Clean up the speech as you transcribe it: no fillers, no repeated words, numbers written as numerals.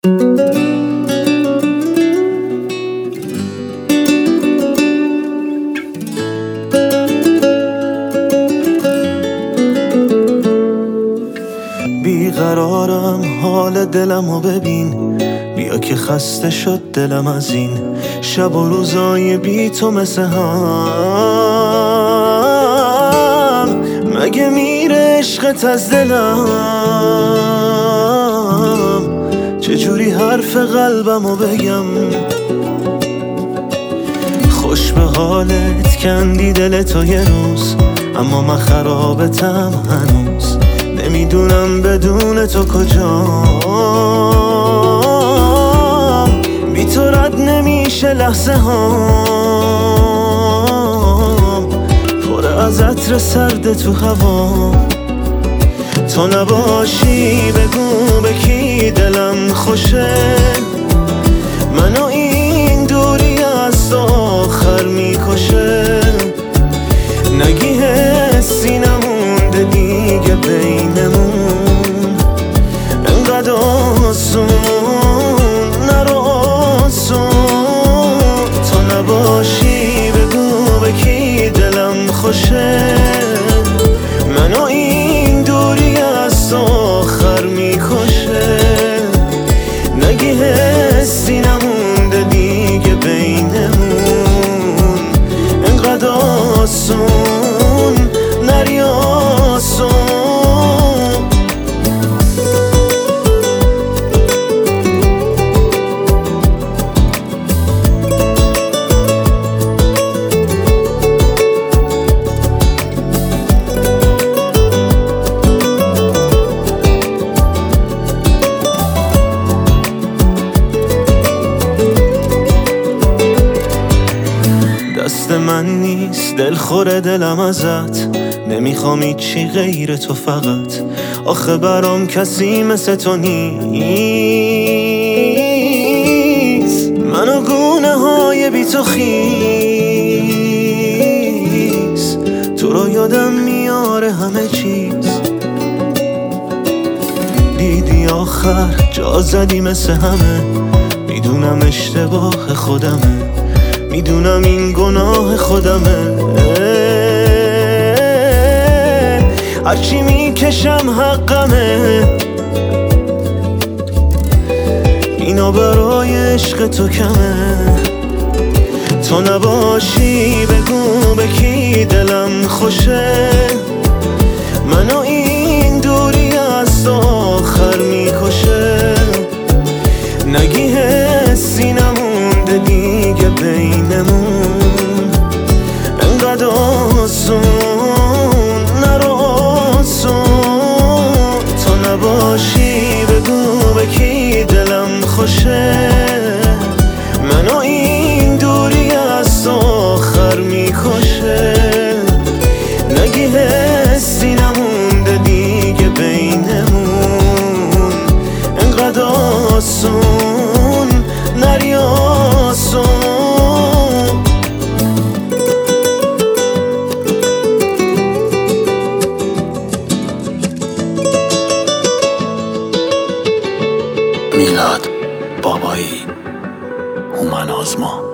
بیقرارم، حال دلمو ببین، بیا که خسته شد دلم از این شب و روزای بی تو مثل هم. مگه میره عشقت از دلم؟ چجوری حرف قلبمو بگم؟ خوش به حالت کندی دل تو یه روز، اما من خرابتم هنوز. نمیدونم بدون تو کجام، بی تو رد نمیشه لحظه هام، پر از عطر سرد تو هوا. تو نباشی بگو به کی دلم خوشه، منو این دوری از تو آخر میکشه. نگی حسی نمونده دیگه بینمون، انقدر آسون نرو آسون. تو نباشی بگو به کی دلم خوشه، منو این دوری از تو آخر میکشه. نگی حسی نمونده دیگه بینمون، انقدر آسون نری آسون. دست من نیست دلخور دلم ازت، نمیخوام هیچی غیر تو فقط. آخه برام کسی مثل تو نیست، منو گونه های بی تو خیس. تو رو یادم میاره همه چیز، دیدی آخر جا زدی مثل همه. میدونم اشتباه خودمه، میدونم این گناه خودمه. هرچی میکشم حقمه، اینا برای عشق تو کمه. تو نباشی بگو به کی دلم خوشه، منو این دوری از تو آخر میکشه. نگی حسی نمونده دیگه بینمون، انقدر آسون نرو آسون. تو نباشی بگو به کی دلم خوشه، منو این دوری از تو آخر میکشه. نگی حسی نمونده دیگه بینمون، انقدر آسون نری آسون. میلاد بابایی، هومن آزما.